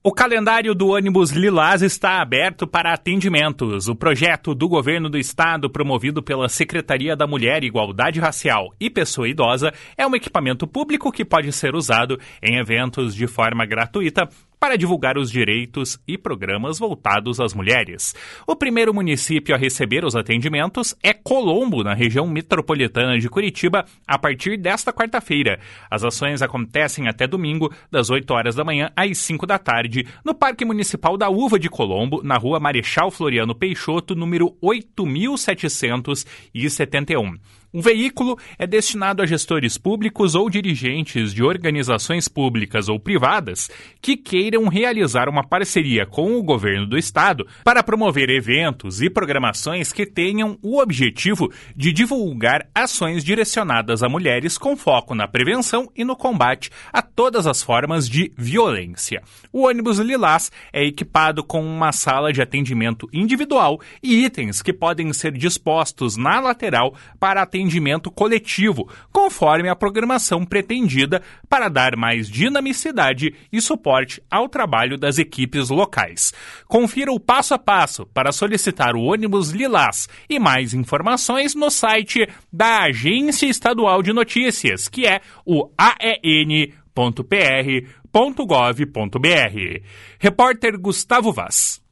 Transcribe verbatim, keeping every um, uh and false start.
O calendário do ônibus Lilás está aberto para atendimentos. O projeto do governo do estado, promovido pela Secretaria da Mulher, Igualdade Racial e Pessoa Idosa, é um equipamento público que pode ser usado em eventos de forma gratuita para divulgar os direitos e programas voltados às mulheres. O primeiro município a receber os atendimentos é Colombo, na região metropolitana de Curitiba, a partir desta quarta-feira. As ações acontecem até domingo, das oito horas da manhã às cinco da tarde, no Parque Municipal da Uva de Colombo, na rua Marechal Floriano Peixoto, número oito mil setecentos e setenta e um. O veículo é destinado a gestores públicos ou dirigentes de organizações públicas ou privadas que queiram realizar uma parceria com o governo do estado para promover eventos e programações que tenham o objetivo de divulgar ações direcionadas a mulheres com foco na prevenção e no combate a todas as formas de violência. O ônibus Lilás é equipado com uma sala de atendimento individual e itens que podem ser dispostos na lateral para atendimento atendimento coletivo, conforme a programação pretendida para dar mais dinamicidade e suporte ao trabalho das equipes locais. Confira o passo a passo para solicitar o ônibus Lilás e mais informações no site da Agência Estadual de Notícias, que é o a e n ponto p r ponto gov ponto b r. Repórter Gustavo Vaz.